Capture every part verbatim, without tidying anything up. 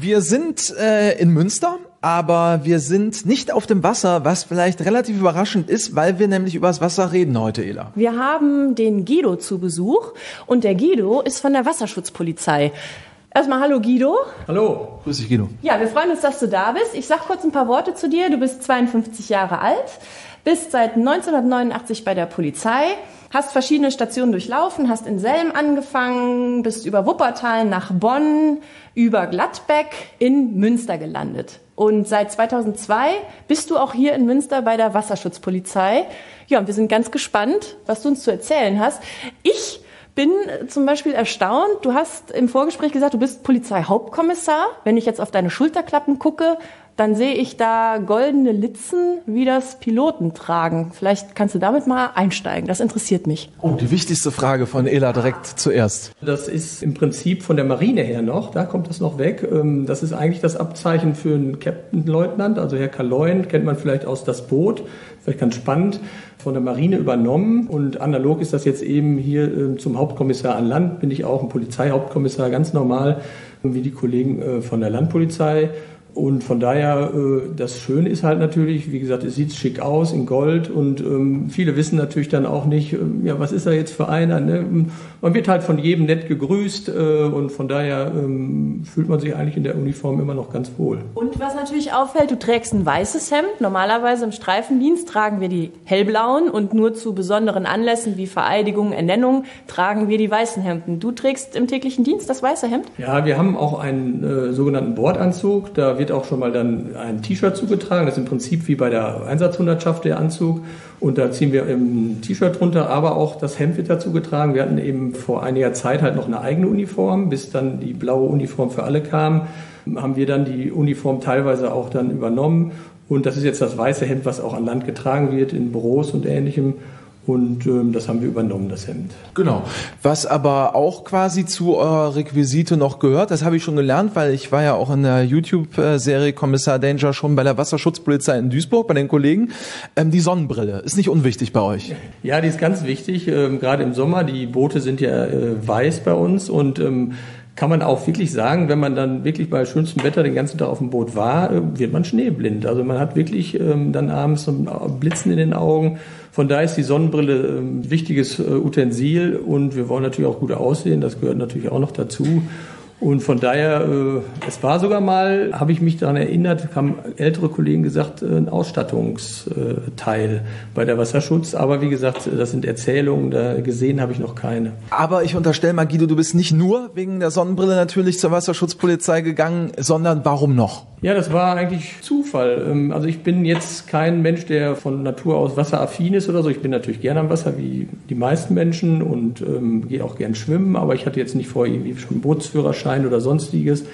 Wir sind äh, in Münster, aber wir sind nicht auf dem Wasser, was vielleicht relativ überraschend ist, weil wir nämlich über das Wasser reden heute, Ela. Wir haben den Guido zu Besuch und der Guido ist von der Wasserschutzpolizei. Erstmal hallo Guido. Hallo. Grüß dich, Guido. Ja, wir freuen uns, dass du da bist. Ich sag kurz ein paar Worte zu dir. Du bist zweiundfünfzig Jahre alt, bist seit neunzehnhundertneunundachtzig bei der Polizei, hast verschiedene Stationen durchlaufen, hast in Selm angefangen, bist über Wuppertal nach Bonn, über Gladbeck in Münster gelandet. Und seit zweitausendzwei bist du auch hier in Münster bei der Wasserschutzpolizei. Ja, und wir sind ganz gespannt, was du uns zu erzählen hast. Ich bin zum Beispiel erstaunt, du hast im Vorgespräch gesagt, du bist Polizeihauptkommissar. Wenn ich jetzt auf deine Schulterklappen gucke, dann sehe ich da goldene Litzen, wie das Piloten tragen. Vielleicht kannst du damit mal einsteigen, das interessiert mich. Oh, die wichtigste Frage von Ela direkt zuerst. Das ist im Prinzip von der Marine her noch, da kommt das noch weg. Das ist eigentlich das Abzeichen für einen Captain-Leutnant, also Herr Kaloyen, kennt man vielleicht aus Das Boot, vielleicht ganz spannend, von der Marine übernommen. Und analog ist das jetzt eben hier zum Hauptkommissar an Land, bin ich auch ein Polizeihauptkommissar, ganz normal, wie die Kollegen von der Landpolizei. Und von daher, das Schöne ist halt natürlich, wie gesagt, es sieht schick aus in Gold und ähm, viele wissen natürlich dann auch nicht, ähm, ja, was ist er jetzt für einer? Ne? Man wird halt von jedem nett gegrüßt äh, und von daher ähm, fühlt man sich eigentlich in der Uniform immer noch ganz wohl. Und was natürlich auffällt, du trägst ein weißes Hemd. Normalerweise im Streifendienst tragen wir die hellblauen und nur zu besonderen Anlässen wie Vereidigungen, Ernennungen tragen wir die weißen Hemden. Du trägst im täglichen Dienst das weiße Hemd? Ja, wir haben auch einen äh, sogenannten Bordanzug, da wird auch schon mal dann ein T-Shirt zugetragen. Das ist im Prinzip wie bei der Einsatzhundertschaft der Anzug. Und da ziehen wir ein T-Shirt drunter, aber auch das Hemd wird dazu getragen. Wir hatten eben vor einiger Zeit halt noch eine eigene Uniform. Bis dann die blaue Uniform für alle kam, haben wir dann die Uniform teilweise auch dann übernommen. Und das ist jetzt das weiße Hemd, was auch an Land getragen wird, in Büros und Ähnlichem. Und ähm, das haben wir übernommen, das Hemd. Genau. Was aber auch quasi zu eurer Requisite noch gehört, das habe ich schon gelernt, weil ich war ja auch in der YouTube-Serie Kommissar Danger schon bei der Wasserschutzpolizei in Duisburg, bei den Kollegen. Ähm, die Sonnenbrille ist nicht unwichtig bei euch. Ja, die ist ganz wichtig, ähm, gerade im Sommer. Die Boote sind ja äh, weiß bei uns und ähm, kann man auch wirklich sagen, wenn man dann wirklich bei schönstem Wetter den ganzen Tag auf dem Boot war, wird man schneeblind. Also man hat wirklich ähm, dann abends so ein Blitzen in den Augen. Von daher ist die Sonnenbrille ein wichtiges Utensil und wir wollen natürlich auch gut aussehen. Das gehört natürlich auch noch dazu. Und von daher, äh, es war sogar mal, habe ich mich daran erinnert, haben ältere Kollegen gesagt, ein Ausstattungsteil bei der Wasserschutz. Aber wie gesagt, das sind Erzählungen, da gesehen habe ich noch keine. Aber ich unterstelle mal, Guido, du bist nicht nur wegen der Sonnenbrille natürlich zur Wasserschutzpolizei gegangen, sondern warum noch? Ja, das war eigentlich Zufall. Also ich bin jetzt kein Mensch, der von Natur aus wasseraffin ist oder so. Ich bin natürlich gerne am Wasser wie die meisten Menschen und ähm, gehe auch gern schwimmen. Aber ich hatte jetzt nicht vorher irgendwie schon einen Bootsführerschein oder sonstiges.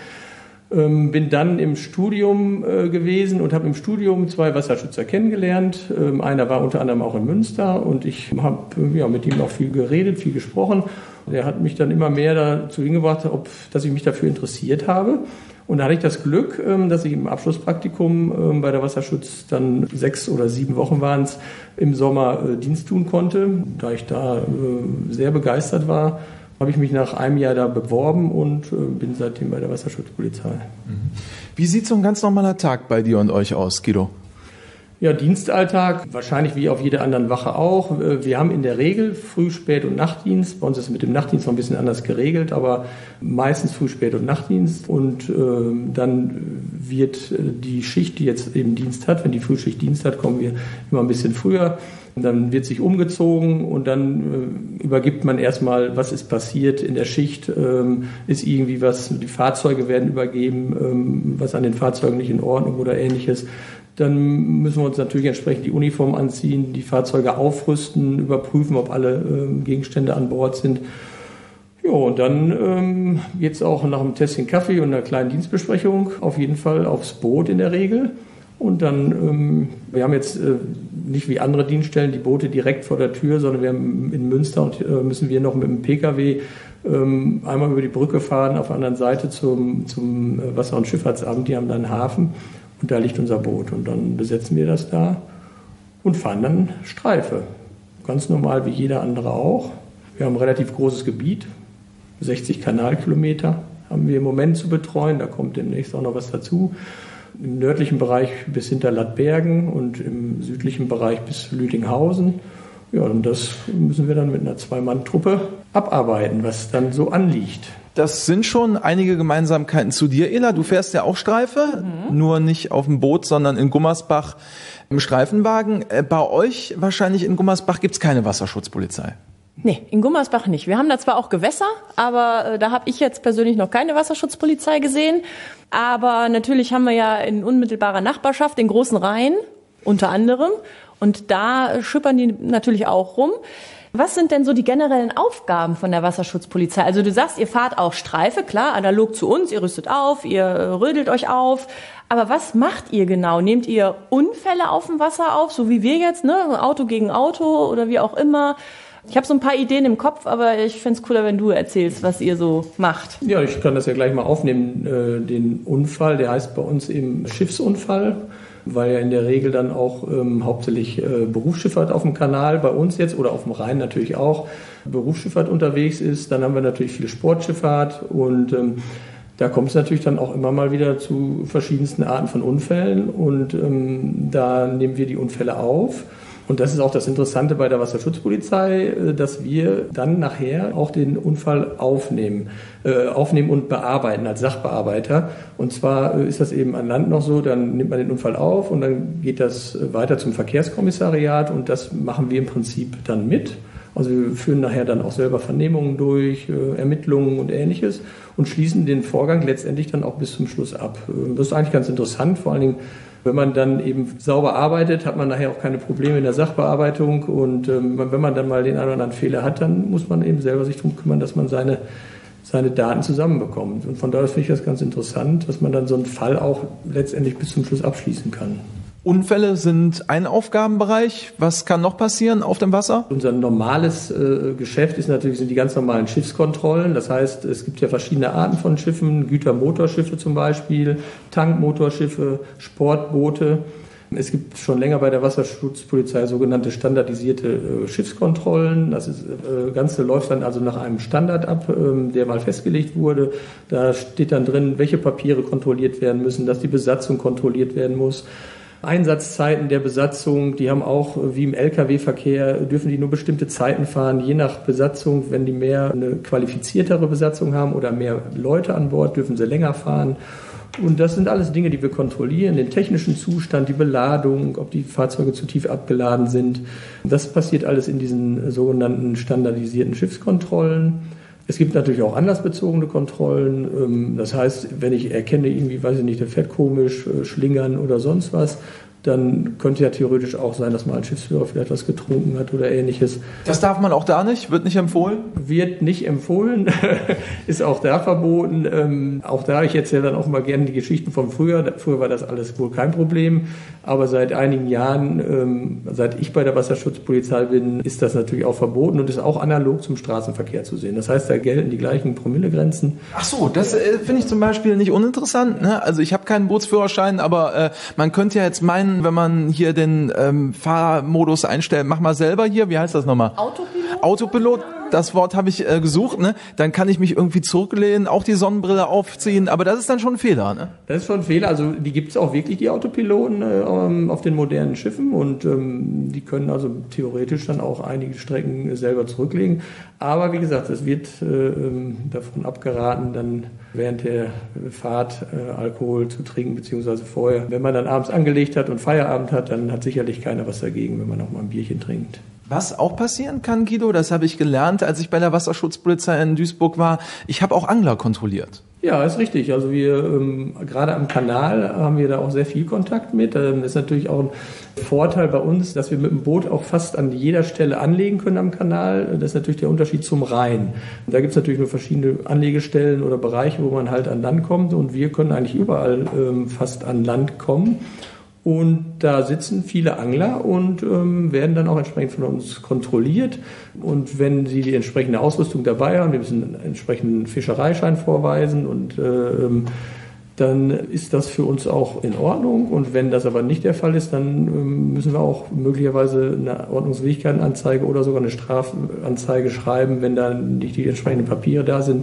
Ähm, bin dann im Studium äh, gewesen und habe im Studium zwei Wasserschützer kennengelernt. Ähm, einer war unter anderem auch in Münster und ich habe ja, mit ihm auch viel geredet, viel gesprochen. Der hat mich dann immer mehr dazu hingebracht, ob, dass ich mich dafür interessiert habe. Und da hatte ich das Glück, dass ich im Abschlusspraktikum bei der Wasserschutz dann sechs oder sieben Wochen waren es, im Sommer Dienst tun konnte. Da ich da sehr begeistert war, habe ich mich nach einem Jahr da beworben und bin seitdem bei der Wasserschutzpolizei. Wie sieht so ein ganz normaler Tag bei dir und euch aus, Guido? Ja, Dienstalltag, wahrscheinlich wie auf jeder anderen Wache auch. Wir haben in der Regel Früh-, Spät- und Nachtdienst. Bei uns ist es mit dem Nachtdienst noch ein bisschen anders geregelt, aber meistens Früh-, Spät- und Nachtdienst. Und äh, dann wird die Schicht, die jetzt eben Dienst hat, wenn die Frühschicht Dienst hat, kommen wir immer ein bisschen früher. Und dann wird sich umgezogen und dann äh, übergibt man erstmal, was ist passiert in der Schicht, ähm, ist irgendwie was, die Fahrzeuge werden übergeben, ähm, was an den Fahrzeugen nicht in Ordnung oder Ähnliches. Dann müssen wir uns natürlich entsprechend die Uniform anziehen, die Fahrzeuge aufrüsten, überprüfen, ob alle ähm, Gegenstände an Bord sind. Ja, und dann ähm, geht es auch nach einem Tässchen Kaffee und einer kleinen Dienstbesprechung auf jeden Fall aufs Boot in der Regel. Und dann, ähm, wir haben jetzt äh, nicht wie andere Dienststellen die Boote direkt vor der Tür, sondern wir haben in Münster und äh, müssen wir noch mit dem Pkw ähm, einmal über die Brücke fahren, auf der anderen Seite zum, zum Wasser- und Schifffahrtsamt, die haben da einen Hafen. Und da liegt unser Boot und dann besetzen wir das da und fahren dann Streife. Ganz normal wie jeder andere auch. Wir haben ein relativ großes Gebiet, sechzig Kanalkilometer haben wir im Moment zu betreuen. Da kommt demnächst auch noch was dazu. Im nördlichen Bereich bis hinter Lattbergen und im südlichen Bereich bis Lüdinghausen. Ja, und das müssen wir dann mit einer Zwei-Mann-Truppe abarbeiten, was dann so anliegt. Das sind schon einige Gemeinsamkeiten zu dir, Ela. Du fährst ja auch Streife, mhm. nur nicht auf dem Boot, sondern in Gummersbach im Streifenwagen. Bei euch wahrscheinlich in Gummersbach gibt's keine Wasserschutzpolizei. Nee, in Gummersbach nicht. Wir haben da zwar auch Gewässer, aber äh, da habe ich jetzt persönlich noch keine Wasserschutzpolizei gesehen. Aber natürlich haben wir ja in unmittelbarer Nachbarschaft den großen Rhein, unter anderem. Und da schippern die natürlich auch rum. Was sind denn so die generellen Aufgaben von der Wasserschutzpolizei? Also du sagst, ihr fahrt auch Streife, klar, analog zu uns, ihr rüstet auf, ihr rödelt euch auf. Aber was macht ihr genau? Nehmt ihr Unfälle auf dem Wasser auf, so wie wir jetzt, ne? Auto gegen Auto oder wie auch immer? Ich habe so ein paar Ideen im Kopf, aber ich find's cooler, wenn du erzählst, was ihr so macht. Ja, ich kann das ja gleich mal aufnehmen. Den Unfall, der heißt bei uns eben Schiffsunfall, weil ja in der Regel dann auch ähm, hauptsächlich äh, Berufsschifffahrt auf dem Kanal bei uns jetzt oder auf dem Rhein natürlich auch Berufsschifffahrt unterwegs ist. Dann haben wir natürlich viel Sportschifffahrt und ähm, da kommt es natürlich dann auch immer mal wieder zu verschiedensten Arten von Unfällen und ähm, da nehmen wir die Unfälle auf. Und das ist auch das Interessante bei der Wasserschutzpolizei, dass wir dann nachher auch den Unfall aufnehmen, äh, aufnehmen und bearbeiten als Sachbearbeiter. Und zwar ist das eben an Land noch so, dann nimmt man den Unfall auf und dann geht das weiter zum Verkehrskommissariat und das machen wir im Prinzip dann mit. Also wir führen nachher dann auch selber Vernehmungen durch, äh, Ermittlungen und Ähnliches und schließen den Vorgang letztendlich dann auch bis zum Schluss ab. Das ist eigentlich ganz interessant, vor allen Dingen, wenn man dann eben sauber arbeitet, hat man nachher auch keine Probleme in der Sachbearbeitung und ähm, wenn man dann mal den einen oder anderen Fehler hat, dann muss man eben selber sich darum kümmern, dass man seine, seine Daten zusammenbekommt. Und von daher finde ich das ganz interessant, dass man dann so einen Fall auch letztendlich bis zum Schluss abschließen kann. Unfälle sind ein Aufgabenbereich. Was kann noch passieren auf dem Wasser? Unser normales äh, Geschäft ist natürlich, sind die ganz normalen Schiffskontrollen. Das heißt, es gibt ja verschiedene Arten von Schiffen, Gütermotorschiffe zum Beispiel, Tankmotorschiffe, Sportboote. Es gibt schon länger bei der Wasserschutzpolizei sogenannte standardisierte äh, Schiffskontrollen. Das ist, äh, Ganze läuft dann also nach einem Standard ab, äh, der mal festgelegt wurde. Da steht dann drin, welche Papiere kontrolliert werden müssen, dass die Besatzung kontrolliert werden muss. Einsatzzeiten der Besatzung, die haben auch, wie im L K W-Verkehr, dürfen die nur bestimmte Zeiten fahren, je nach Besatzung. Wenn die mehr eine qualifiziertere Besatzung haben oder mehr Leute an Bord, dürfen sie länger fahren. Und das sind alles Dinge, die wir kontrollieren, den technischen Zustand, die Beladung, ob die Fahrzeuge zu tief abgeladen sind. Das passiert alles in diesen sogenannten standardisierten Schiffskontrollen. Es gibt natürlich auch anlassbezogene Kontrollen. Das heißt, wenn ich erkenne, irgendwie, weiß ich nicht, der fährt komisch, schlingern oder sonst was, dann könnte ja theoretisch auch sein, dass mal ein Schiffsführer vielleicht was getrunken hat oder Ähnliches. Das darf man auch da nicht? Wird nicht empfohlen? Wird nicht empfohlen, ist auch da verboten. Ähm, auch da, ich erzähle dann auch mal gerne die Geschichten von früher. Früher war das alles wohl kein Problem, aber seit einigen Jahren, ähm, seit ich bei der Wasserschutzpolizei bin, ist das natürlich auch verboten und ist auch analog zum Straßenverkehr zu sehen. Das heißt, da gelten die gleichen Promillegrenzen. Ach so, das äh, finde ich zum Beispiel nicht uninteressant. Ne? Also ich habe keinen Bootsführerschein, aber äh, man könnte ja jetzt meinen, wenn man hier den ähm, Fahrmodus einstellt, mach mal selber hier, wie heißt das nochmal? Autopilot? Autopilot, das Wort habe ich äh, gesucht, ne? Dann kann ich mich irgendwie zurücklehnen, auch die Sonnenbrille aufziehen, aber das ist dann schon ein Fehler, ne? Das ist schon ein Fehler, also die gibt es auch wirklich, die Autopiloten äh, auf den modernen Schiffen und ähm, die können also theoretisch dann auch einige Strecken selber zurücklegen, aber wie gesagt, es wird äh, davon abgeraten, dann während der Fahrt äh, Alkohol zu trinken, beziehungsweise vorher. Wenn man dann abends angelegt hat und Feierabend hat, dann hat sicherlich keiner was dagegen, wenn man auch mal ein Bierchen trinkt. Was auch passieren kann, Guido, das habe ich gelernt, als ich bei der Wasserschutzpolizei in Duisburg war, ich habe auch Angler kontrolliert. Ja, ist richtig. Also wir, ähm, gerade am Kanal haben wir da auch sehr viel Kontakt mit. Ähm, das ist natürlich auch ein Vorteil bei uns, dass wir mit dem Boot auch fast an jeder Stelle anlegen können am Kanal. Das ist natürlich der Unterschied zum Rhein. Und da gibt es natürlich nur verschiedene Anlegestellen oder Bereiche, wo man halt an Land kommt. Und wir können eigentlich überall ähm, fast an Land kommen. Und da sitzen viele Angler und ähm, werden dann auch entsprechend von uns kontrolliert. Und wenn sie die entsprechende Ausrüstung dabei haben, die müssen einen entsprechenden Fischereischein vorweisen und äh, dann ist das für uns auch in Ordnung. Und wenn das aber nicht der Fall ist, dann ähm, müssen wir auch möglicherweise eine Ordnungswidrigkeitenanzeige oder sogar eine Strafanzeige schreiben, wenn da nicht die entsprechenden Papiere da sind.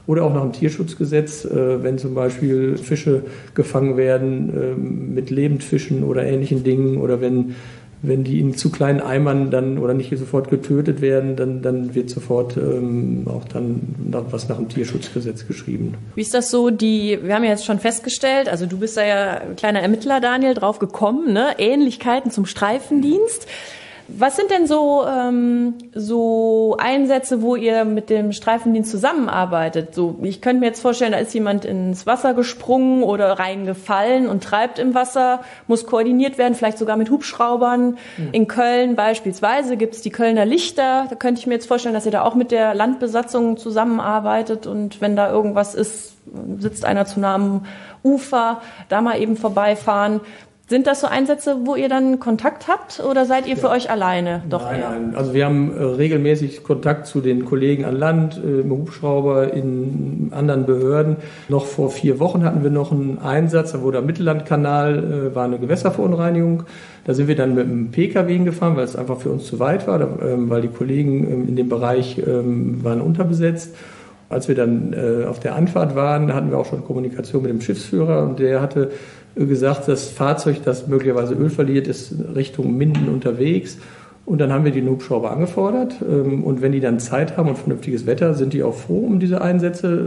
Oder auch nach dem Tierschutzgesetz, äh, wenn zum Beispiel Fische gefangen werden äh, mit Lebendfischen oder ähnlichen Dingen oder wenn Wenn die in zu kleinen Eimern dann oder nicht sofort getötet werden, dann, dann wird sofort ähm, auch dann was nach dem Tierschutzgesetz geschrieben. Wie ist das so? Die, wir haben ja jetzt schon festgestellt, also du bist da ja kleiner Ermittler, Daniel, drauf gekommen, ne? Ähnlichkeiten zum Streifendienst. Was sind denn so, ähm, so Einsätze, wo ihr mit dem Streifendienst zusammenarbeitet? So, ich könnte mir jetzt vorstellen, da ist jemand ins Wasser gesprungen oder reingefallen und treibt im Wasser, muss koordiniert werden, vielleicht sogar mit Hubschraubern. Mhm. In Köln beispielsweise gibt es die Kölner Lichter. Da könnte ich mir jetzt vorstellen, dass ihr da auch mit der Landbesatzung zusammenarbeitet und wenn da irgendwas ist, sitzt einer zu nah am Ufer, da mal eben vorbeifahren. Sind das so Einsätze, wo ihr dann Kontakt habt oder seid ihr für ja. euch alleine? Doch nein, eher? nein. Also wir haben äh, regelmäßig Kontakt zu den Kollegen an Land, äh, im Hubschrauber, in anderen Behörden. Noch vor vier Wochen hatten wir noch einen Einsatz, da wurde am Mittellandkanal, äh, war eine Gewässerverunreinigung. Da sind wir dann mit einem P K W hingefahren, weil es einfach für uns zu weit war, da, ähm, weil die Kollegen ähm, in dem Bereich ähm, waren unterbesetzt. Als wir dann äh, auf der Anfahrt waren, hatten wir auch schon Kommunikation mit dem Schiffsführer und der hatte gesagt, das Fahrzeug, das möglicherweise Öl verliert, ist Richtung Minden unterwegs. Und dann haben wir den Hubschrauber angefordert. Und wenn die dann Zeit haben und vernünftiges Wetter, sind die auch froh um diese Einsätze.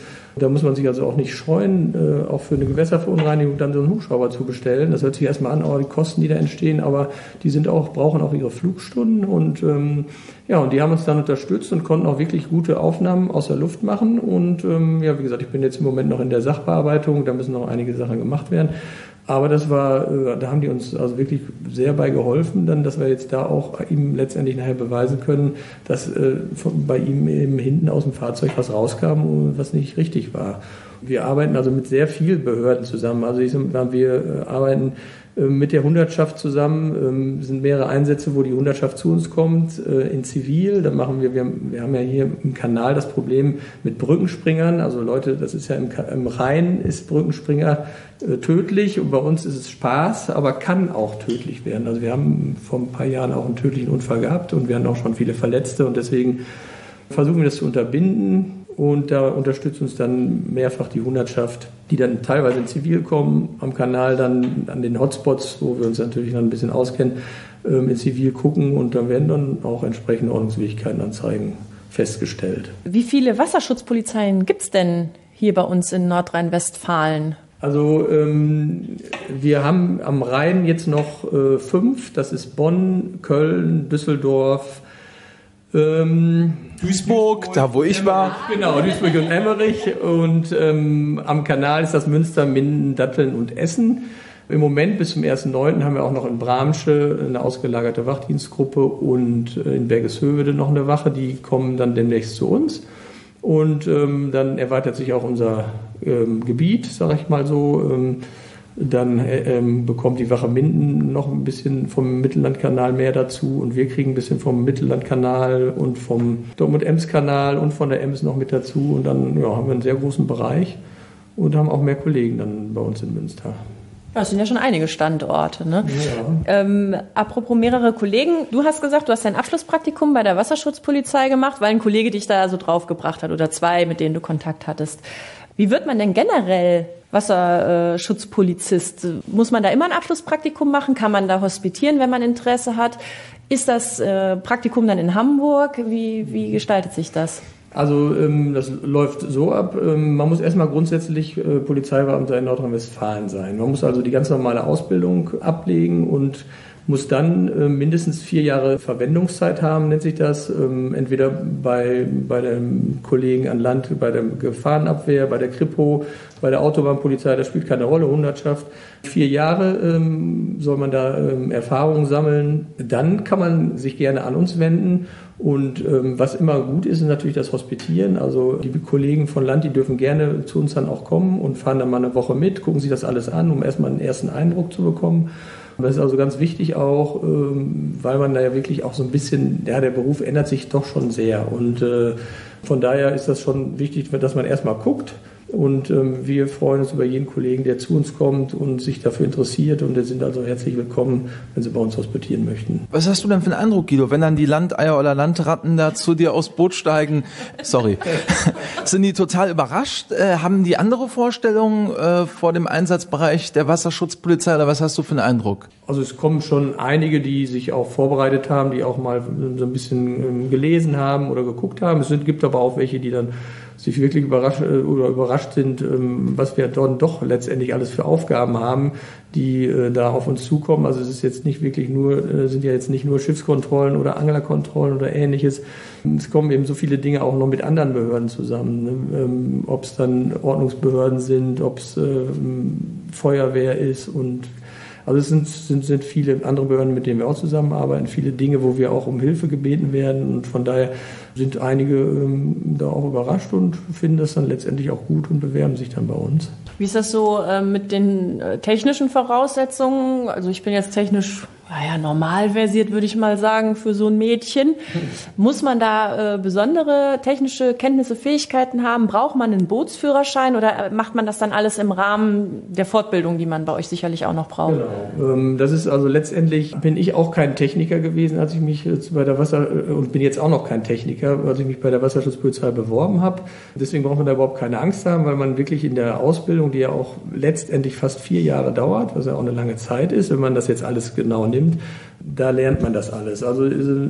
Da muss man sich also auch nicht scheuen, auch für eine Gewässerverunreinigung dann so einen Hubschrauber zu bestellen. Das hört sich erstmal an, oh, die Kosten, die da entstehen, aber die sind auch, brauchen auch ihre Flugstunden. Und ja, und die haben uns dann unterstützt und konnten auch wirklich gute Aufnahmen aus der Luft machen. Und ja, wie gesagt, ich bin jetzt im Moment noch in der Sachbearbeitung, da müssen noch einige Sachen gemacht werden. Aber das war, da haben die uns also wirklich sehr bei geholfen, dann, dass wir jetzt da auch ihm letztendlich nachher beweisen können, dass äh, von, bei ihm eben hinten aus dem Fahrzeug was rauskam, was nicht richtig war. Wir arbeiten also mit sehr vielen Behörden zusammen. Also ich, wir äh, arbeiten äh, mit der Hundertschaft zusammen. Es äh, sind mehrere Einsätze, wo die Hundertschaft zu uns kommt, äh, in Zivil. Da machen wir, wir, wir haben ja hier im Kanal das Problem mit Brückenspringern. Also Leute, das ist ja im, im Rhein ist Brückenspringer äh, tödlich und bei uns ist es Spaß, aber kann auch tödlich werden. Also wir haben vor ein paar Jahren auch einen tödlichen Unfall gehabt und wir haben auch schon viele Verletzte und deswegen versuchen wir das zu unterbinden. Und da unterstützt uns dann mehrfach die Hundertschaft, die dann teilweise in Zivil kommen, am Kanal dann an den Hotspots, wo wir uns natürlich dann ein bisschen auskennen, in Zivil gucken und dann werden dann auch entsprechende Ordnungswidrigkeitenanzeigen festgestellt. Wie viele Wasserschutzpolizeien gibt es denn hier bei uns in Nordrhein-Westfalen? Also ähm, wir haben am Rhein jetzt noch äh, fünf, das ist Bonn, Köln, Düsseldorf, Ähm, Duisburg, Duisburg, da wo ich war. Genau, Duisburg und Emmerich. Und ähm, am Kanal ist das Münster, Minden, Datteln und Essen. Im Moment bis zum ersten neunten haben wir auch noch in Bramsche eine ausgelagerte Wachdienstgruppe und äh, in Bergeshöwede noch eine Wache. Die kommen dann demnächst zu uns. Und ähm, dann erweitert sich auch unser ähm, Gebiet, sage ich mal so. Ähm, Dann ähm, bekommt die Wache Minden noch ein bisschen vom Mittellandkanal mehr dazu und wir kriegen ein bisschen vom Mittellandkanal und vom Dortmund-Ems-Kanal und von der Ems noch mit dazu und dann ja, haben wir einen sehr großen Bereich und haben auch mehr Kollegen dann bei uns in Münster. Das sind ja schon einige Standorte, ne? Ja. Ähm, apropos mehrere Kollegen, du hast gesagt, du hast dein Abschlusspraktikum bei der Wasserschutzpolizei gemacht, weil ein Kollege dich da so draufgebracht hat oder zwei, mit denen du Kontakt hattest. Wie wird man denn generell Wasserschutzpolizist? Muss man da immer ein Abschlusspraktikum machen? Kann man da hospitieren, wenn man Interesse hat? Ist das äh, Praktikum dann in Hamburg? Wie, wie gestaltet sich das? Also ähm, das läuft so ab, ähm, man muss erstmal grundsätzlich äh, Polizeibeamter in Nordrhein-Westfalen sein. Man muss also die ganz normale Ausbildung ablegen und muss dann äh, mindestens vier Jahre Verwendungszeit haben, nennt sich das, ähm, entweder bei, bei dem Kollegen an Land, bei der Gefahrenabwehr, bei der Kripo, bei der Autobahnpolizei, das spielt keine Rolle, Hundertschaft. Vier Jahre ähm, soll man da ähm, Erfahrungen sammeln. Dann kann man sich gerne an uns wenden. Und ähm, was immer gut ist, ist natürlich das Hospitieren. Also die Kollegen von Land, die dürfen gerne zu uns dann auch kommen und fahren dann mal eine Woche mit, gucken sich das alles an, um erstmal einen ersten Eindruck zu bekommen. Das ist also ganz wichtig auch, weil man da ja wirklich auch so ein bisschen, ja, der Beruf ändert sich doch schon sehr. Und von daher ist das schon wichtig, dass man erstmal guckt, Und ähm, wir freuen uns über jeden Kollegen, der zu uns kommt und sich dafür interessiert. Und wir sind also herzlich willkommen, wenn Sie bei uns hospitieren möchten. Was hast du denn für einen Eindruck, Guido, wenn dann die Landeier oder Landratten da zu dir aufs Boot steigen? Sorry. Sind die total überrascht? Äh, haben die andere Vorstellungen äh, vor dem Einsatzbereich der Wasserschutzpolizei oder was hast du für einen Eindruck? Also es kommen schon einige, die sich auch vorbereitet haben, die auch mal so ein bisschen ähm, gelesen haben oder geguckt haben. Es sind, gibt aber auch welche, die dann sich wirklich überrascht oder überrascht sind, was wir dort doch letztendlich alles für Aufgaben haben, die äh, da auf uns zukommen. Also es ist jetzt nicht wirklich nur, äh, sind ja jetzt nicht nur Schiffskontrollen oder Anglerkontrollen oder Ähnliches. Es kommen eben so viele Dinge auch noch mit anderen Behörden zusammen. Ne? Ähm, ob es dann Ordnungsbehörden sind, ob es äh, Feuerwehr ist und also es sind, sind, sind viele andere Behörden, mit denen wir auch zusammenarbeiten, viele Dinge, wo wir auch um Hilfe gebeten werden und von daher sind einige ähm, da auch überrascht und finden das dann letztendlich auch gut und bewerben sich dann bei uns. Wie ist das so äh, mit den äh, technischen Voraussetzungen? Also ich bin jetzt technisch, naja, normal versiert, würde ich mal sagen, für so ein Mädchen. Muss man da äh, besondere technische Kenntnisse, Fähigkeiten haben? Braucht man einen Bootsführerschein oder macht man das dann alles im Rahmen der Fortbildung, die man bei euch sicherlich auch noch braucht? Genau. Ähm, das ist also letztendlich, bin ich auch kein Techniker gewesen, als ich mich jetzt bei der Wasser, äh, und bin jetzt auch noch kein Techniker, als ich mich bei der Wasserschutzpolizei beworben habe. Deswegen braucht man da überhaupt keine Angst haben, weil man wirklich in der Ausbildung, die ja auch letztendlich fast vier Jahre dauert, was ja auch eine lange Zeit ist, wenn man das jetzt alles genau nimmt, da lernt man das alles. Also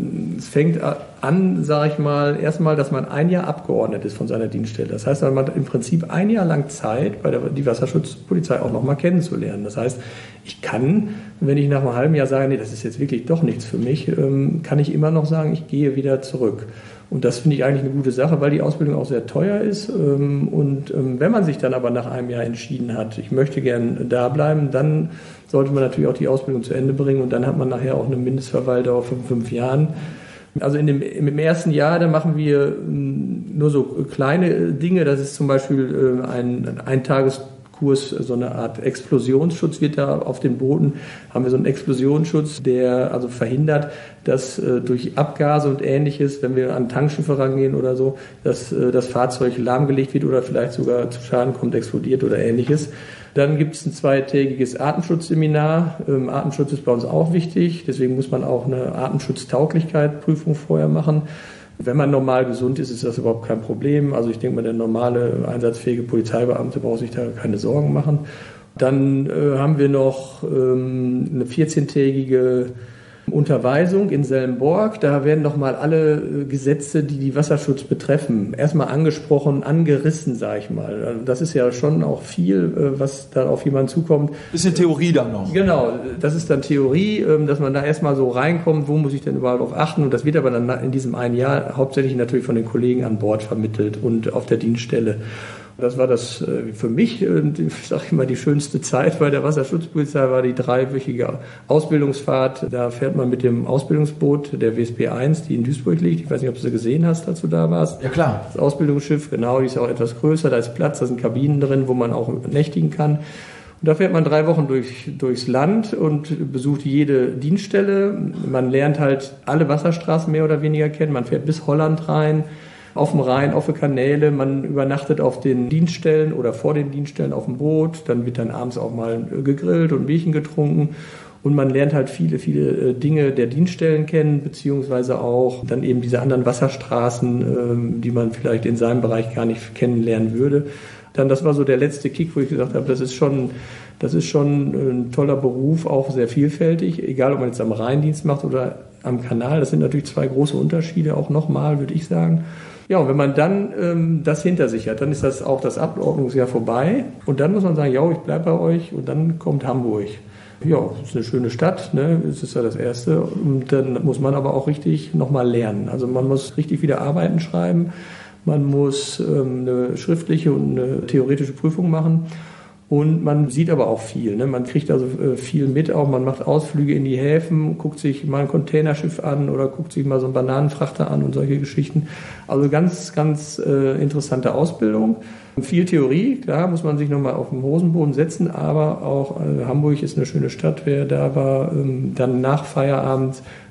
es fängt an, sage ich mal, erstmal, dass man ein Jahr abgeordnet ist von seiner Dienststelle. Das heißt, man hat im Prinzip ein Jahr lang Zeit, bei der, die Wasserschutzpolizei auch nochmal kennenzulernen. Das heißt, ich kann, wenn ich nach einem halben Jahr sage, nee, das ist jetzt wirklich doch nichts für mich, kann ich immer noch sagen, ich gehe wieder zurück. Und das finde ich eigentlich eine gute Sache, weil die Ausbildung auch sehr teuer ist. Und wenn man sich dann aber nach einem Jahr entschieden hat, ich möchte gern da bleiben, dann sollte man natürlich auch die Ausbildung zu Ende bringen und dann hat man nachher auch eine Mindestverweildauer von fünf Jahren. Also in dem, im ersten Jahr, da machen wir nur so kleine Dinge. Das ist zum Beispiel ein, ein Tages Kurs, so eine Art Explosionsschutz wird da auf den Booten, haben wir so einen Explosionsschutz, der also verhindert, dass äh, durch Abgase und Ähnliches, wenn wir an Tankschiffe rangehen oder so, dass äh, das Fahrzeug lahmgelegt wird oder vielleicht sogar zu Schaden kommt, explodiert oder Ähnliches. Dann gibt es ein zweitägiges Atemschutzseminar. Ähm, Atemschutz ist bei uns auch wichtig, deswegen muss man auch eine Atemschutztauglichkeit-Prüfung vorher machen. Wenn man normal gesund ist, ist das überhaupt kein Problem. Also ich denke mal, der normale einsatzfähige Polizeibeamte braucht sich da keine Sorgen machen. Dann äh, haben wir noch ähm, eine vierzehntägige Unterweisung in Selmborg. Da werden nochmal alle äh, Gesetze, die die Wasserschutz betreffen, erstmal angesprochen, angerissen, sage ich mal. Also das ist ja schon auch viel, äh, was da auf jemanden zukommt. Bisschen Theorie dann noch. Genau, das ist dann Theorie, äh, dass man da erstmal so reinkommt, wo muss ich denn überall drauf achten. Und das wird aber dann in diesem einen Jahr hauptsächlich natürlich von den Kollegen an Bord vermittelt und auf der Dienststelle. Das war das für mich, ich sage immer, die schönste Zeit bei der Wasserschutzpolizei war die dreiwöchige Ausbildungsfahrt. Da fährt man mit dem Ausbildungsboot der W S P eins, die in Duisburg liegt. Ich weiß nicht, ob du sie gesehen hast, als du da warst. Ja, klar. Das Ausbildungsschiff, genau, die ist auch etwas größer, da ist Platz, da sind Kabinen drin, wo man auch nächtigen kann. Und da fährt man drei Wochen durch, durchs Land und besucht jede Dienststelle. Man lernt halt alle Wasserstraßen mehr oder weniger kennen. Man fährt bis Holland rein, auf dem Rhein, auf den Kanäle. Man übernachtet auf den Dienststellen oder vor den Dienststellen auf dem Boot. Dann wird dann abends auch mal gegrillt und Bierchen getrunken. Und man lernt halt viele, viele Dinge der Dienststellen kennen, beziehungsweise auch dann eben diese anderen Wasserstraßen, die man vielleicht in seinem Bereich gar nicht kennenlernen würde. Dann, das war so der letzte Kick, wo ich gesagt habe, das ist schon, das ist schon ein toller Beruf, auch sehr vielfältig, egal ob man jetzt am Rheindienst macht oder am Kanal. Das sind natürlich zwei große Unterschiede, auch nochmal, würde ich sagen. Ja, und wenn man dann ähm, das hinter sich hat, dann ist das auch das Abordnungsjahr vorbei. Und dann muss man sagen, ja, ich bleibe bei euch. Und dann kommt Hamburg. Ja, es ist eine schöne Stadt, ne? Es ist ja das Erste. Und dann muss man aber auch richtig nochmal lernen. Also man muss richtig wieder Arbeiten schreiben. Man muss ähm, eine schriftliche und eine theoretische Prüfung machen. Und man sieht aber auch viel, ne? Man kriegt also äh, viel mit, auch man macht Ausflüge in die Häfen, guckt sich mal ein Containerschiff an oder guckt sich mal so einen Bananenfrachter an und solche Geschichten. Also ganz, ganz äh, interessante Ausbildung. Viel Theorie, klar, muss man sich nochmal auf den Hosenboden setzen, aber auch äh, Hamburg ist eine schöne Stadt. Wer da war, ähm, dann nach Feierabend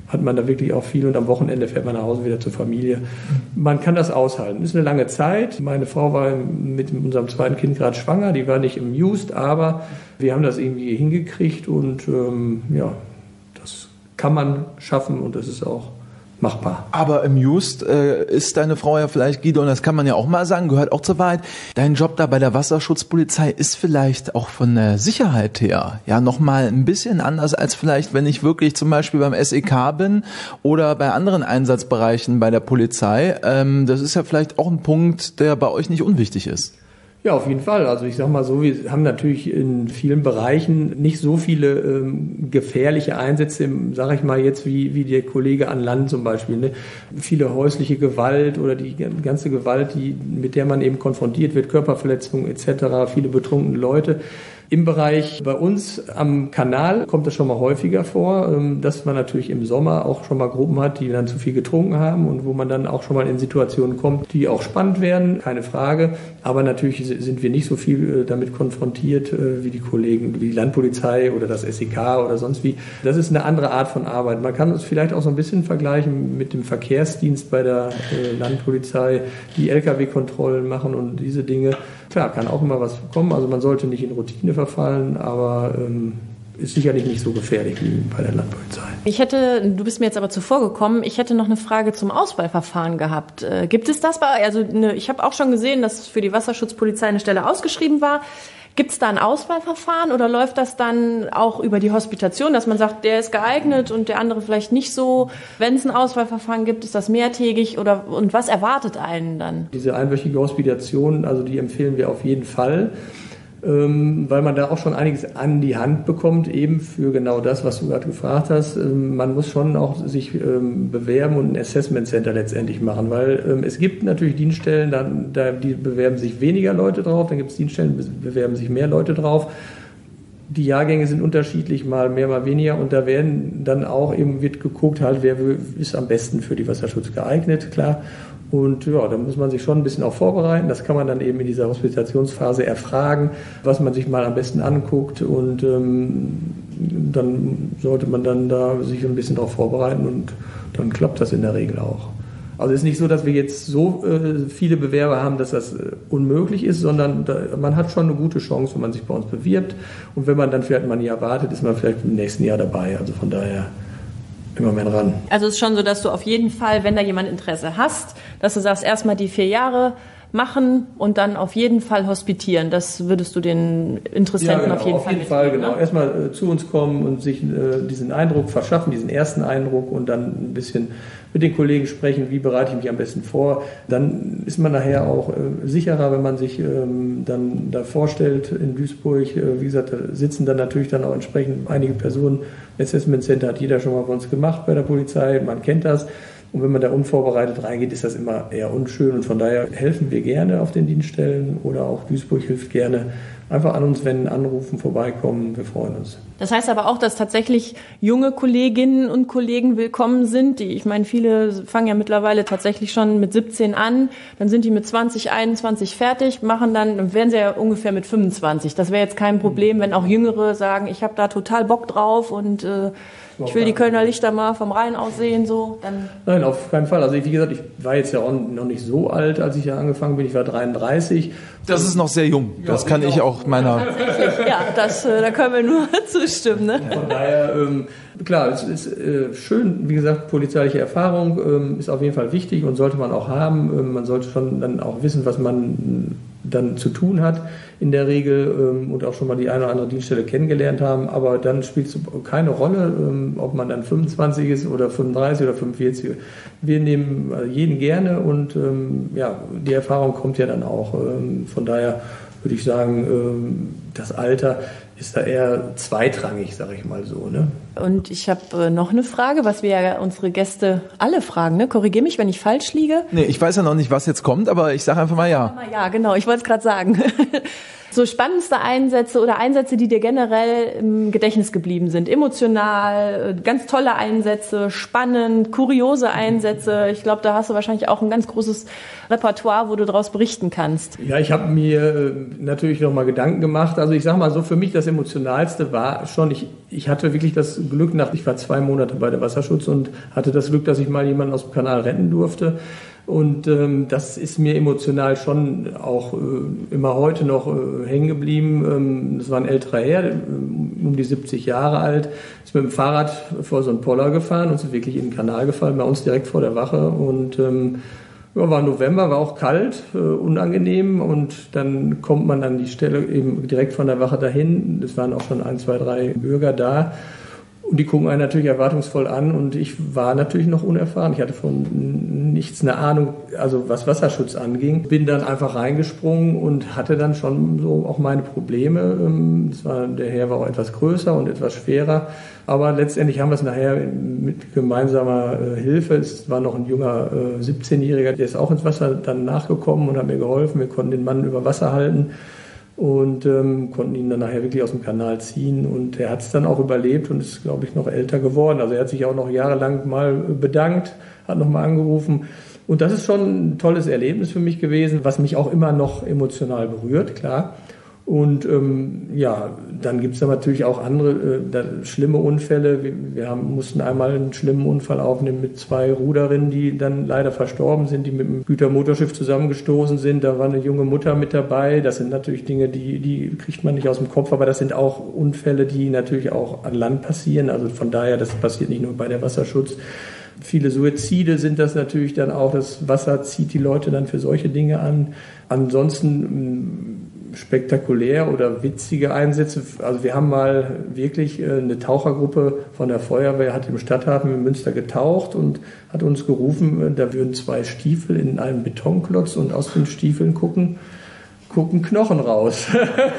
hat man da wirklich auch viel und am Wochenende fährt man nach Hause wieder zur Familie. Man kann das aushalten. Das ist eine lange Zeit. Meine Frau war mit unserem zweiten Kind gerade schwanger, die war nicht im Just, aber wir haben das irgendwie hingekriegt und ähm, ja, das kann man schaffen und das ist auch machbar. Aber im Just äh, ist deine Frau ja vielleicht, Guido, und das kann man ja auch mal sagen, gehört auch zur Wahrheit, dein Job da bei der Wasserschutzpolizei ist vielleicht auch von der Sicherheit her ja nochmal ein bisschen anders als vielleicht, wenn ich wirklich zum Beispiel beim S E K bin oder bei anderen Einsatzbereichen bei der Polizei. Ähm, das ist ja vielleicht auch ein Punkt, der bei euch nicht unwichtig ist. Ja, auf jeden Fall. Also ich sag mal so, wir haben natürlich in vielen Bereichen nicht so viele ähm, gefährliche Einsätze, sage ich mal jetzt wie wie der Kollege an Land zum Beispiel. Ne? Viele häusliche Gewalt oder die ganze Gewalt, die mit der man eben konfrontiert wird, Körperverletzungen et cetera, viele betrunkene Leute. Im Bereich bei uns am Kanal kommt das schon mal häufiger vor, dass man natürlich im Sommer auch schon mal Gruppen hat, die dann zu viel getrunken haben und wo man dann auch schon mal in Situationen kommt, die auch spannend werden, keine Frage. Aber natürlich sind wir nicht so viel damit konfrontiert wie die Kollegen, wie die Landpolizei oder das S E K oder sonst wie. Das ist eine andere Art von Arbeit. Man kann es vielleicht auch so ein bisschen vergleichen mit dem Verkehrsdienst bei der Landpolizei, die L K W-Kontrollen machen und diese Dinge. Klar, kann auch immer was kommen. Also man sollte nicht in Routine verfallen, aber ähm, ist sicherlich nicht so gefährlich wie bei der Landpolizei. Ich hätte, du bist mir jetzt aber zuvor gekommen, ich hätte noch eine Frage zum Auswahlverfahren gehabt. Äh, gibt es das bei, also eine, ich habe auch schon gesehen, dass für die Wasserschutzpolizei eine Stelle ausgeschrieben war. Gibt es da ein Auswahlverfahren oder läuft das dann auch über die Hospitation, dass man sagt, der ist geeignet und der andere vielleicht nicht so? Wenn es ein Auswahlverfahren gibt, ist das mehrtägig oder und was erwartet einen dann? Diese einwöchige Hospitation, also die empfehlen wir auf jeden Fall, ähm, weil man da auch schon einiges an die Hand bekommt, eben für genau das, was du gerade gefragt hast. Ähm, man muss schon auch sich ähm, bewerben und ein Assessment Center letztendlich machen, weil ähm, es gibt natürlich Dienststellen, da, da die bewerben sich weniger Leute drauf, dann gibt es Dienststellen, bewerben sich mehr Leute drauf. Die Jahrgänge sind unterschiedlich, mal mehr, mal weniger und da werden dann auch eben wird geguckt, halt, wer ist am besten für die Wasserschutz geeignet, klar. Und ja, da muss man sich schon ein bisschen auch vorbereiten. Das kann man dann eben in dieser Hospitationsphase erfragen, was man sich mal am besten anguckt. Und ähm, dann sollte man dann da sich ein bisschen darauf vorbereiten und dann klappt das in der Regel auch. Also es ist nicht so, dass wir jetzt so äh, viele Bewerber haben, dass das äh, unmöglich ist, sondern da, man hat schon eine gute Chance, wenn man sich bei uns bewirbt. Und wenn man dann vielleicht mal ein Jahr wartet, ist man vielleicht im nächsten Jahr dabei. Also von daher immer mehr ran. Also es ist schon so, dass du auf jeden Fall, wenn da jemand Interesse hast, dass du sagst, erstmal die vier Jahre machen und dann auf jeden Fall hospitieren. Das würdest du den Interessenten ja, genau, auf jeden auf Fall jeden Fall, genau. Ne? Erstmal äh, zu uns kommen und sich äh, diesen Eindruck verschaffen, diesen ersten Eindruck und dann ein bisschen mit den Kollegen sprechen, wie bereite ich mich am besten vor. Dann ist man nachher auch äh, sicherer, wenn man sich ähm, dann da vorstellt in Duisburg. Äh, wie gesagt, da sitzen dann natürlich dann auch entsprechend einige Personen. Assessment Center hat jeder schon mal bei uns gemacht bei der Polizei, man kennt das. Und wenn man da unvorbereitet reingeht, ist das immer eher unschön. Und von daher helfen wir gerne auf den Dienststellen oder auch Duisburg hilft gerne. Einfach an uns wenden, anrufen, vorbeikommen. Wir freuen uns. Das heißt aber auch, dass tatsächlich junge Kolleginnen und Kollegen willkommen sind. Die, ich meine, viele fangen ja mittlerweile tatsächlich schon mit siebzehn an. Dann sind die mit zwanzig, einundzwanzig fertig, machen dann, dann wären sie ja ungefähr mit fünfundzwanzig. Das wäre jetzt kein Problem, wenn auch Jüngere sagen, ich habe da total Bock drauf und äh, ich will die Kölner Lichter mal vom Rhein aus sehen, so, dann. Nein, auf keinen Fall. Also, wie gesagt, ich war jetzt ja auch noch nicht so alt, als ich ja angefangen bin. Ich war dreiunddreißig. Das ist noch sehr jung. Das ja, kann ich auch meiner. Ja, das, äh, da können wir nur zustimmen, ne? Von daher, ähm, klar, es ist äh, schön, wie gesagt, polizeiliche Erfahrung ähm, ist auf jeden Fall wichtig und sollte man auch haben. Ähm, man sollte schon dann auch wissen, was man dann zu tun hat in der Regel ähm, und auch schon mal die eine oder andere Dienststelle kennengelernt haben, aber dann spielt es keine Rolle, ähm, ob man dann fünfundzwanzig ist oder fünfunddreißig oder fünfundvierzig. Wir nehmen jeden gerne und ähm, ja, die Erfahrung kommt ja dann auch. Ähm, von daher würde ich sagen, ähm, das Alter ist da eher zweitrangig, sage ich mal so. Ne? Und ich habe äh, noch eine Frage, was wir ja unsere Gäste alle fragen. Ne? Korrigier mich, wenn ich falsch liege. Nee, ich weiß ja noch nicht, was jetzt kommt, aber ich sage einfach mal ja. Ja, genau, ich wollte es gerade sagen. So spannendste Einsätze oder Einsätze, die dir generell im Gedächtnis geblieben sind. Emotional, ganz tolle Einsätze, spannend, kuriose Einsätze. Ich glaube, da hast du wahrscheinlich auch ein ganz großes Repertoire, wo du daraus berichten kannst. Ja, ich habe mir natürlich noch mal Gedanken gemacht. Also ich sage mal so, für mich das Emotionalste war schon, ich, ich hatte wirklich das Glück, nach, ich war zwei Monate bei der Wasserschutz und hatte das Glück, dass ich mal jemanden aus dem Kanal retten durfte. Und ähm, das ist mir emotional schon auch äh, immer heute noch äh, hängen geblieben. Ähm, das war ein älterer Herr, äh, um die siebzig Jahre alt, ist mit dem Fahrrad vor so einen Poller gefahren und ist wirklich in den Kanal gefallen, bei uns direkt vor der Wache. Und ähm, ja, war November, war auch kalt, äh, unangenehm. Und dann kommt man an die Stelle eben direkt von der Wache dahin. Es waren auch schon ein, zwei, drei Bürger da. Und die gucken einen natürlich erwartungsvoll an und ich war natürlich noch unerfahren. Ich hatte von nichts eine Ahnung, also was Wasserschutz anging. Bin dann einfach reingesprungen und hatte dann schon so auch meine Probleme. Das war, der Herr war auch etwas größer und etwas schwerer. Aber letztendlich haben wir es nachher mit gemeinsamer Hilfe. Es war noch ein junger siebzehnjähriger, der ist auch ins Wasser dann nachgekommen und hat mir geholfen. Wir konnten den Mann über Wasser halten. Und ähm, konnten ihn dann nachher wirklich aus dem Kanal ziehen. Und er hat es dann auch überlebt und ist, glaube ich, noch älter geworden. Also er hat sich auch noch jahrelang mal bedankt, hat nochmal angerufen. Und das ist schon ein tolles Erlebnis für mich gewesen, was mich auch immer noch emotional berührt, klar. Und ähm, ja, dann gibt es dann natürlich auch andere äh, da, schlimme Unfälle. Wir, wir haben, mussten einmal einen schlimmen Unfall aufnehmen mit zwei Ruderinnen, die dann leider verstorben sind, die mit dem Gütermotorschiff zusammengestoßen sind. Da war eine junge Mutter mit dabei. Das sind natürlich Dinge, die, die kriegt man nicht aus dem Kopf, aber das sind auch Unfälle, die natürlich auch an Land passieren. Also von daher, das passiert nicht nur bei der Wasserschutz. Viele Suizide sind das natürlich dann auch. Das Wasser zieht die Leute dann für solche Dinge an. Ansonsten spektakulär oder witzige Einsätze. Also wir haben mal wirklich eine Tauchergruppe von der Feuerwehr, hat im Stadthafen in Münster getaucht und hat uns gerufen, da würden zwei Stiefel in einem Betonklotz und aus den Stiefeln gucken, gucken Knochen raus.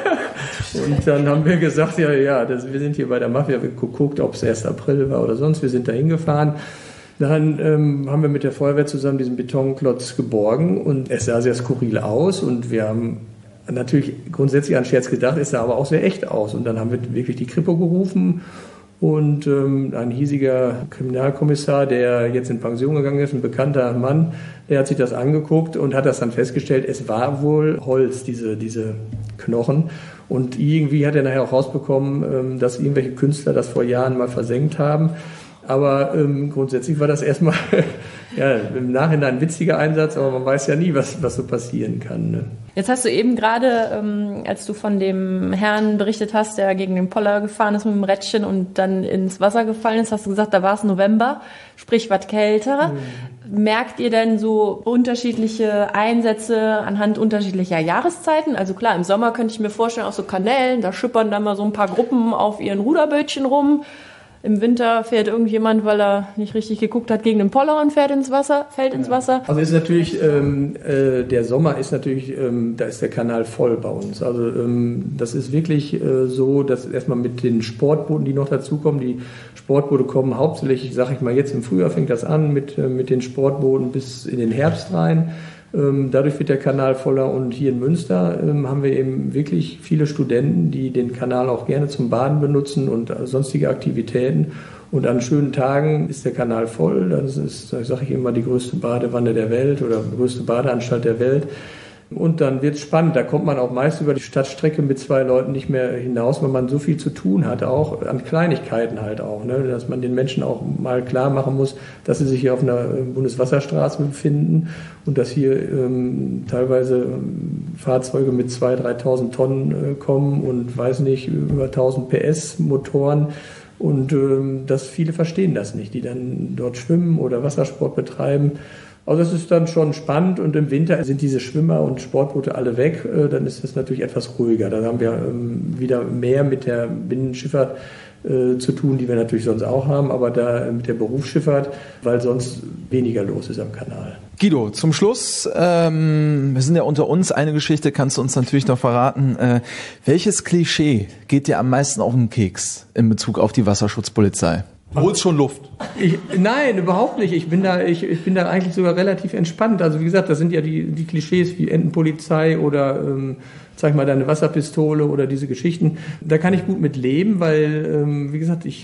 Und dann haben wir gesagt, ja, ja, das, wir sind hier bei der Mafia, wir geguckt, ob es erst April war oder sonst, wir sind da hingefahren. Dann ähm, haben wir mit der Feuerwehr zusammen diesen Betonklotz geborgen und es sah sehr skurril aus und wir haben natürlich grundsätzlich an Scherz gedacht, es sah aber auch sehr echt aus. Und dann haben wir wirklich die Kripo gerufen und ähm, ein hiesiger Kriminalkommissar, der jetzt in Pension gegangen ist, ein bekannter Mann, der hat sich das angeguckt und hat das dann festgestellt, es war wohl Holz, diese, diese Knochen. Und irgendwie hat er nachher auch rausbekommen, ähm, dass irgendwelche Künstler das vor Jahren mal versenkt haben. Aber ähm, grundsätzlich war das erstmal ja, im Nachhinein ein witziger Einsatz, aber man weiß ja nie, was, was so passieren kann. Ne? Jetzt hast du eben gerade, ähm, als du von dem Herrn berichtet hast, der gegen den Poller gefahren ist mit dem Rädchen und dann ins Wasser gefallen ist, hast du gesagt, da war es November, sprich was kälter. Mhm. Merkt ihr denn so unterschiedliche Einsätze anhand unterschiedlicher Jahreszeiten? Also klar, im Sommer könnte ich mir vorstellen, auch so Kanälen, da schippern dann mal so ein paar Gruppen auf ihren Ruderbötchen rum. Im Winter fährt irgendjemand, weil er nicht richtig geguckt hat, gegen den Poller und fährt ins Wasser, fällt ins Wasser. Also ist natürlich, ähm, äh, der Sommer ist natürlich, ähm, da ist der Kanal voll bei uns. Also ähm, das ist wirklich äh, so, dass erstmal mit den Sportbooten, die noch dazukommen, die Sportboote kommen hauptsächlich, sag ich mal, jetzt im Frühjahr fängt das an mit, äh, mit den Sportbooten bis in den Herbst rein. Ähm, dadurch wird der Kanal voller und hier in Münster ähm, haben wir eben wirklich viele Studenten, die den Kanal auch gerne zum Baden benutzen und äh, sonstige Aktivitäten. Und an schönen Tagen ist der Kanal voll. Das ist, da sage ich immer, die größte Badewanne der Welt oder die größte Badeanstalt der Welt. Und dann wird es spannend. Da kommt man auch meist über die Stadtstrecke mit zwei Leuten nicht mehr hinaus, weil man so viel zu tun hat, auch an Kleinigkeiten halt auch, ne? Dass man den Menschen auch mal klar machen muss, dass sie sich hier auf einer Bundeswasserstraße befinden und dass hier ähm, teilweise ähm, Fahrzeuge mit zweitausend, dreitausend Tonnen äh, kommen und weiß nicht, über tausend P S Motoren. Und ähm, dass viele verstehen das nicht, die dann dort schwimmen oder Wassersport betreiben. Also das ist dann schon spannend und im Winter sind diese Schwimmer und Sportboote alle weg, dann ist es natürlich etwas ruhiger. Dann haben wir wieder mehr mit der Binnenschifffahrt zu tun, die wir natürlich sonst auch haben, aber da mit der Berufsschifffahrt, weil sonst weniger los ist am Kanal. Guido, zum Schluss, ähm, wir sind ja unter uns, eine Geschichte kannst du uns natürlich noch verraten. Äh, welches Klischee geht dir am meisten auf den Keks in Bezug auf die Wasserschutzpolizei? Holst schon Luft? Ich, nein, überhaupt nicht. Ich bin da, ich, ich bin da eigentlich sogar relativ entspannt. Also wie gesagt, das sind ja die, die Klischees wie Entenpolizei oder ähm, zeig mal deine Wasserpistole oder diese Geschichten. Da kann ich gut mit leben, weil ähm, wie gesagt, ich habe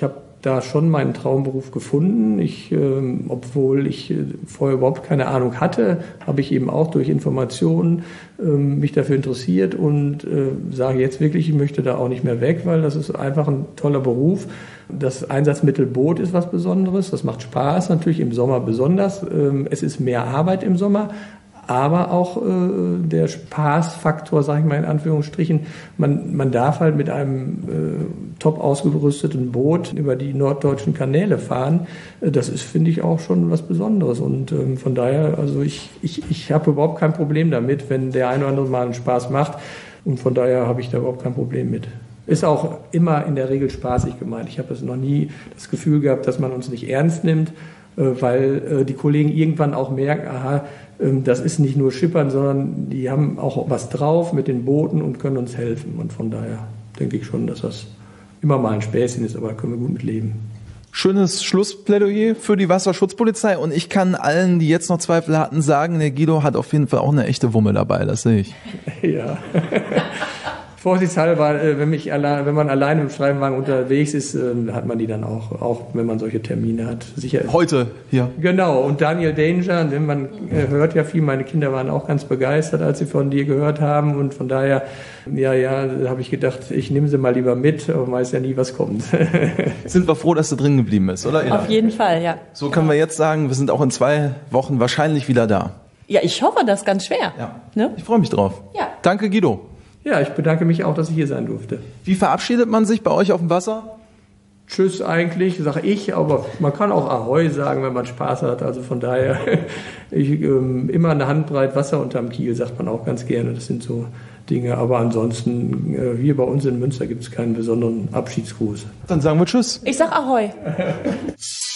da schon meinen Traumberuf gefunden. Ich, ähm, obwohl ich äh, vorher überhaupt keine Ahnung hatte, habe ich eben auch durch Informationen ähm, mich dafür interessiert und äh, sage jetzt wirklich, ich möchte da auch nicht mehr weg, weil das ist einfach ein toller Beruf. Das Einsatzmittel Boot ist was Besonderes, das macht Spaß, natürlich im Sommer besonders. Ähm, es ist mehr Arbeit im Sommer, aber auch äh, der Spaßfaktor, sage ich mal in Anführungsstrichen, man, man darf halt mit einem äh, top ausgerüsteten Boot über die norddeutschen Kanäle fahren. Das ist, finde ich, auch schon was Besonderes und ähm, von daher, also ich, ich, ich habe überhaupt kein Problem damit, wenn der eine oder andere mal einen Spaß macht und von daher habe ich da überhaupt kein Problem mit. Ist auch immer in der Regel spaßig gemeint. Ich habe es noch nie das Gefühl gehabt, dass man uns nicht ernst nimmt, äh, weil äh, die Kollegen irgendwann auch merken, aha, das ist nicht nur Schippern, sondern die haben auch was drauf mit den Booten und können uns helfen. Und von daher denke ich schon, dass das immer mal ein Späßchen ist, aber da können wir gut mit leben. Schönes Schlussplädoyer für die Wasserschutzpolizei und ich kann allen, die jetzt noch Zweifel hatten, sagen, der Guido hat auf jeden Fall auch eine echte Wumme dabei, das sehe ich. Ja. Vorsichtshalber, wenn, mich allein, wenn man alleine im Streifenwagen unterwegs ist, hat man die dann auch, auch wenn man solche Termine hat. Sicher. Heute hier. Genau, und Daniel Danger, denn man hört ja viel, meine Kinder waren auch ganz begeistert, als sie von dir gehört haben und von daher, ja, ja, da habe ich gedacht, ich nehme sie mal lieber mit, aber man weiß ja nie, was kommt. Sind wir froh, dass du drin geblieben bist, oder? Auf jeden Fall, ja. So können wir jetzt sagen, wir sind auch in zwei Wochen wahrscheinlich wieder da. Ja, ich hoffe das ganz schwer. Ja. Ne? Ich freue mich drauf. Ja. Danke, Guido. Ja, ich bedanke mich auch, dass ich hier sein durfte. Wie verabschiedet man sich bei euch auf dem Wasser? Tschüss eigentlich, sage ich, aber man kann auch Ahoi sagen, wenn man Spaß hat. Also von daher, ich, ähm, immer eine Handbreit Wasser unterm Kiel, sagt man auch ganz gerne. Das sind so Dinge. Aber ansonsten, äh, hier bei uns in Münster gibt es keinen besonderen Abschiedsgruß. Dann sagen wir Tschüss. Ich sag Ahoi.